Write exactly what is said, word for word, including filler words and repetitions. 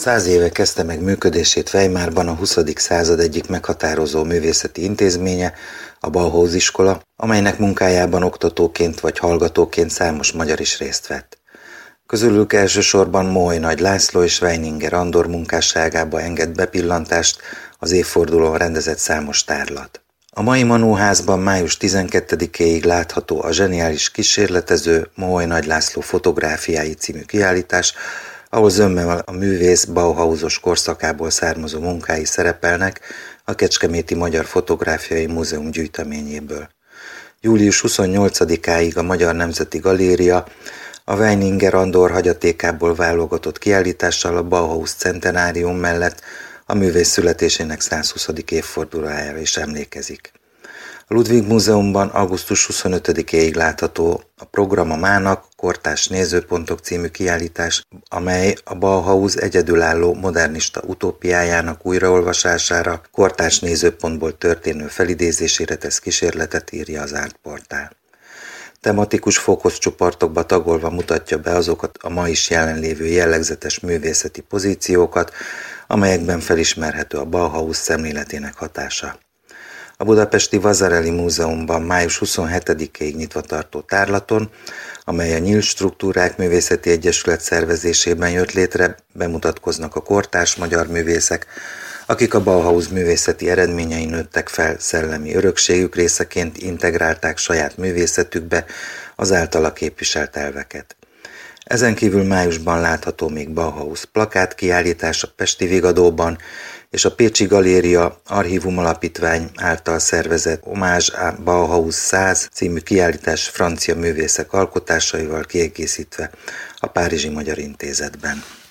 Száz éve kezdte meg működését Weimarban a huszadik század egyik meghatározó művészeti intézménye, a Bauhaus iskola, amelynek munkájában oktatóként vagy hallgatóként számos magyar is részt vett. Közülük elsősorban Moholy Nagy László és Weininger Andor munkásságába enged bepillantást az évfordulón rendezett számos tárlat. A mai Manóházban május tizenkettedikéig látható a zseniális kísérletező Moholy Nagy László fotográfiái című kiállítás, ahol zömmel a művész Bauhausos korszakából származó munkái szerepelnek a Kecskeméti Magyar Fotográfiai Múzeum gyűjteményéből. július huszonnyolcadikáig a Magyar Nemzeti Galéria a Weininger Andor hagyatékából válogatott kiállítással a Bauhaus centenárium mellett a művész születésének százhuszadik évfordulójára is emlékezik. A Ludwig Múzeumban augusztus huszonötödikéig látható a Program a mának, kortárs nézőpontok című kiállítás, amely a Bauhaus egyedülálló modernista utópiájának újraolvasására, kortárs nézőpontból történő felidézésére tesz kísérletet, írja az Artportál. Tematikus fókuszcsoportokba tagolva mutatja be azokat a ma is jelenlévő jellegzetes művészeti pozíciókat, amelyekben felismerhető a Bauhaus szemléletének hatása. A budapesti Vasarely Múzeumban május huszonhetedikéig nyitva tartó tárlaton, amely a Nyílt Struktúrák Művészeti Egyesület szervezésében jött létre, bemutatkoznak a kortárs magyar művészek, akik a Bauhaus művészeti eredményei nőttek fel szellemi örökségük részeként, integrálták saját művészetükbe az általa képviselt elveket. Ezen kívül májusban látható még Bauhaus plakátkiállítás a Pesti Vigadóban, és a Pécsi Galéria Archívum Alapítvány által szervezett Hommage à Bauhaus száz című kiállítás francia művészek alkotásaival kiegészítve a Párizsi Magyar Intézetben.